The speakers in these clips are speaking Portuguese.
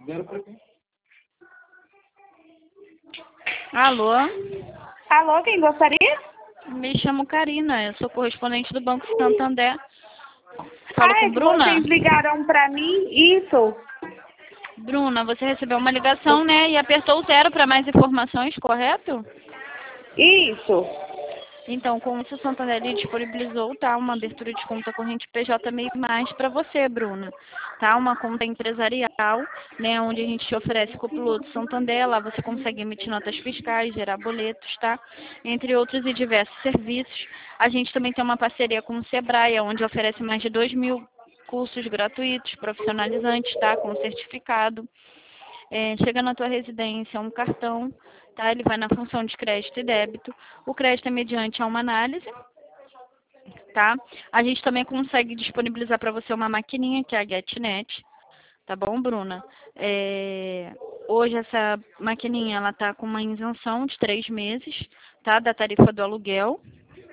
Alô? Alô, quem gostaria? Me chamo Karina, eu sou correspondente do Banco Santander. Falo com Bruna? Vocês ligaram pra mim? Isso. Bruna, você recebeu uma ligação, né? E apertou o 0 para mais informações, correto? Isso. Então, com isso, o Santander ele disponibilizou, tá, uma abertura de conta corrente PJ MEI mais para você, Bruna. Tá, uma conta empresarial, né, onde a gente te oferece copiloto Santander, lá você consegue emitir notas fiscais, gerar boletos, tá? Entre outros e diversos serviços. A gente também tem uma parceria com o Sebrae, onde oferece mais de 2.000 cursos gratuitos, profissionalizantes, tá, com certificado. Chega na tua residência um cartão, tá? Ele vai na função de crédito e débito. O crédito é mediante a uma análise, tá? A gente também consegue disponibilizar para você uma maquininha, que é a GetNet, tá bom, Bruna? Hoje essa maquininha, ela tá com uma isenção de 3 meses, tá? Da tarifa do aluguel.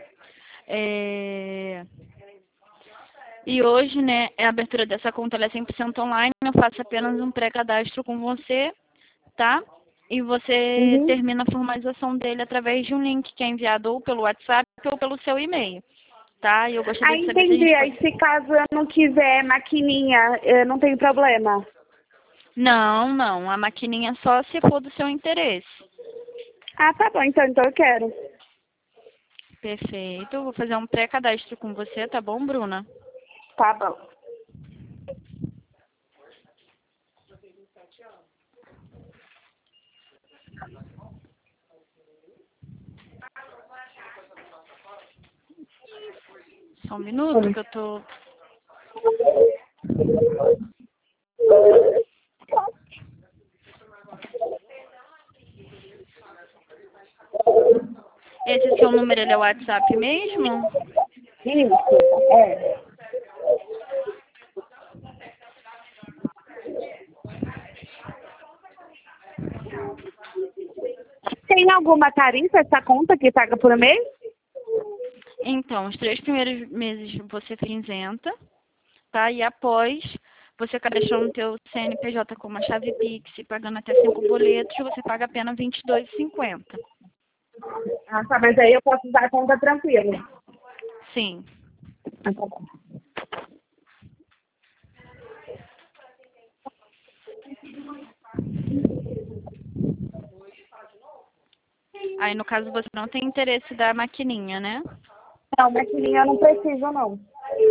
E hoje, né, a abertura dessa conta ela é 100% online, eu faço apenas um pré-cadastro com você, tá? E você termina a formalização dele através de um link que é enviado ou pelo WhatsApp ou pelo seu e-mail, tá? E eu gostaria de saber se a entendi. gente Aí, se caso eu não quiser maquininha, não tem problema. Não. A maquininha só se for do seu interesse. Ah, tá bom. Então eu quero. Perfeito. Vou fazer um pré-cadastro com você, tá bom, Bruna? Tá bom. Só um minuto que eu tô... Esse seu número, ele é o WhatsApp mesmo? Isso, Tem alguma tarifa essa conta que paga por mês? Então, os 3 primeiros meses você fica isenta, tá? E após você cadastrando no teu CNPJ com uma chave Pix, pagando até 5 boletos, você paga apenas R$ 22,50. Ah, tá. Mas aí eu posso usar a conta tranquilo. Sim. Ah, tá bom. Aí, no caso, você não tem interesse da maquininha, né? Não, maquininha eu não preciso, não.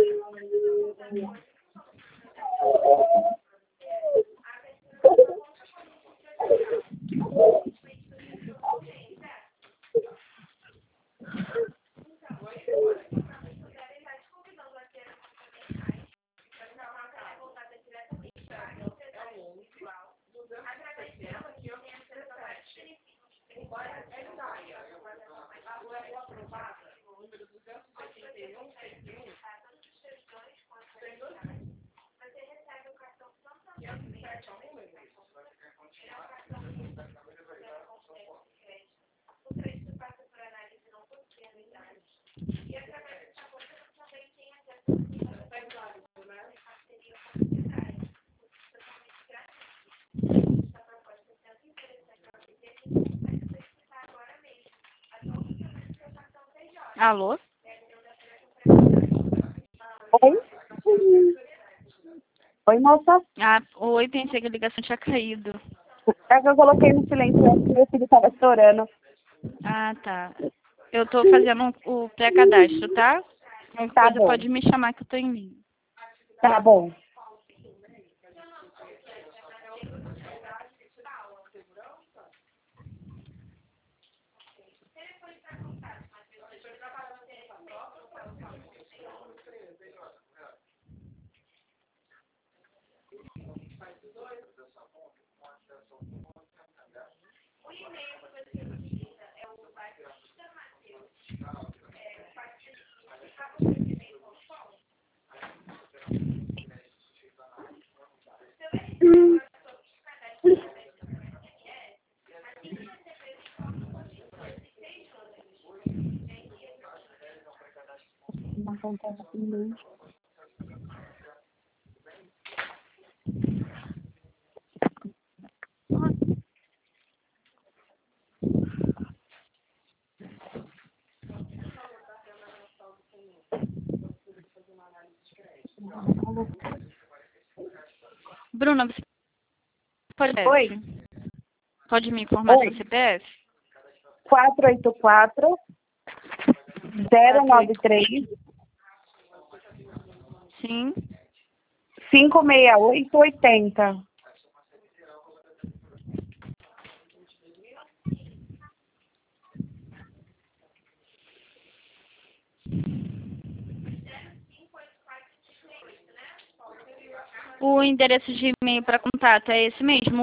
Alô? Oi? Oi, moça? Ah, oi, pensei que a ligação tinha caído. É que eu coloquei no silêncio antes que meu filho estava chorando. Ah, tá. Eu tô fazendo o pré-cadastro, tá? Qualquer Tá coisa bom. pode me chamar que eu tô em linha. Tá bom. Uma conta assim, Bruna, você pode, Oi. pode me informar Oi. seu CPF? 484 093 Sim. 568 80. O endereço de e-mail para contato é esse mesmo,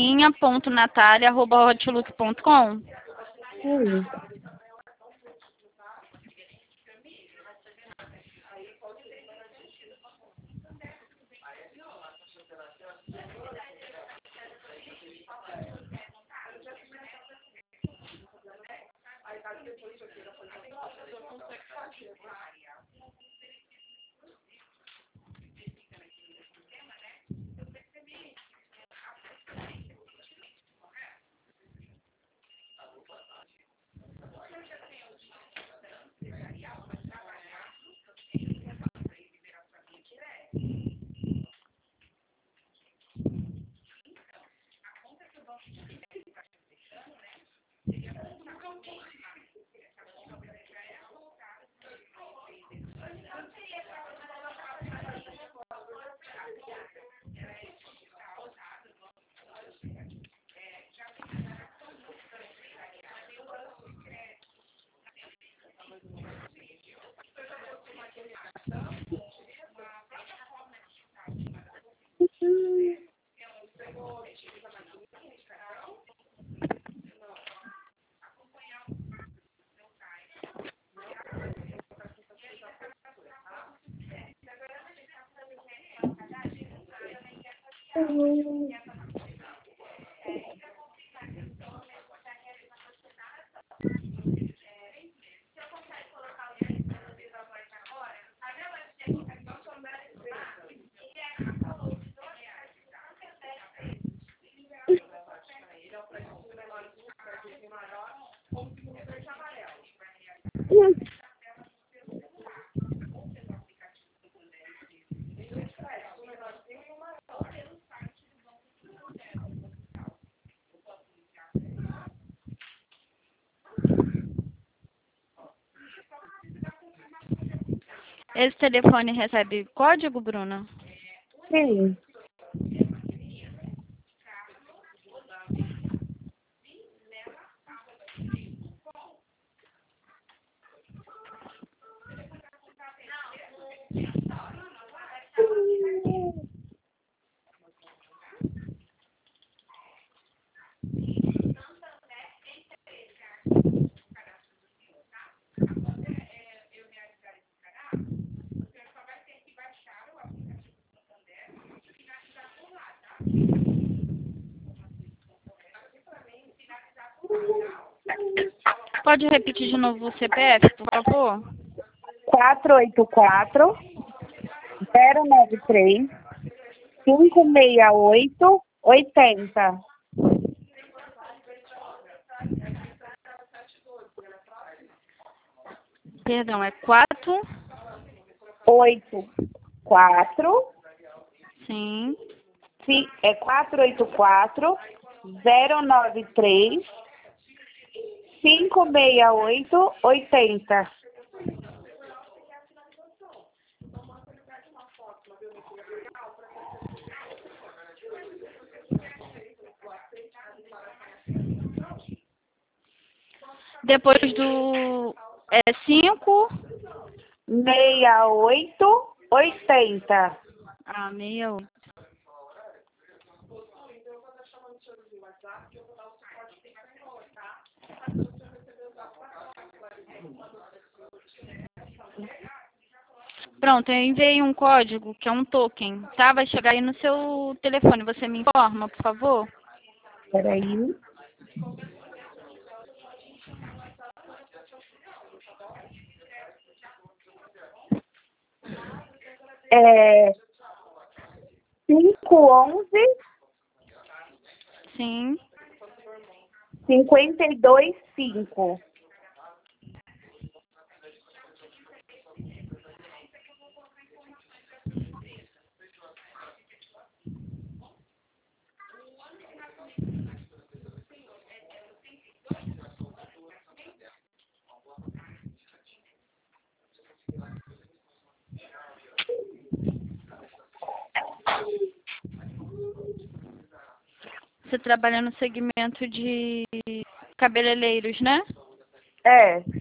bruninha.natalia@hotlook.com. Esse telefone recebe código, Bruna? Sim. Pode repetir de novo o CPF, por favor? 484 093 568 80. Perdão, é 4? 84 Sim. é 484 093 568 80. Depois do... É 5? 68 80. Ah, 68. Pronto, eu enviei um código, que é um token, tá? Vai chegar aí no seu telefone. Você me informa, por favor? Peraí. É 511 Sim. 52 5. você trabalha no segmento de cabeleireiros, né? É.